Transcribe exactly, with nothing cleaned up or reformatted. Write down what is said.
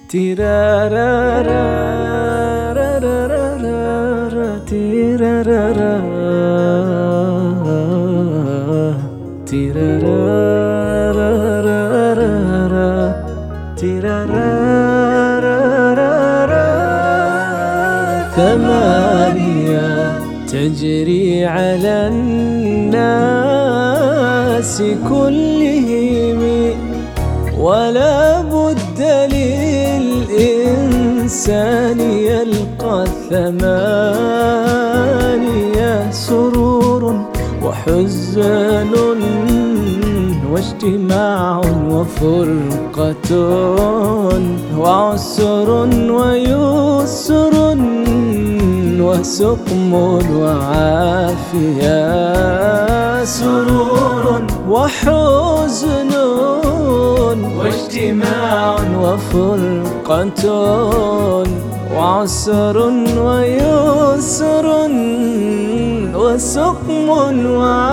تيرارارارارارارا تيرارارا تيرارارارارارا تيرارارارارا ثمانية تجري على الناس كلهم، ولا بد للإنسان يلقى الثمانية: سرور وحزن واجتماع وفرقة وعسر ويسر وسقم وعافية. سرور وحزن واجتماع وفرقة وعسر ويسر وسقم وعافية.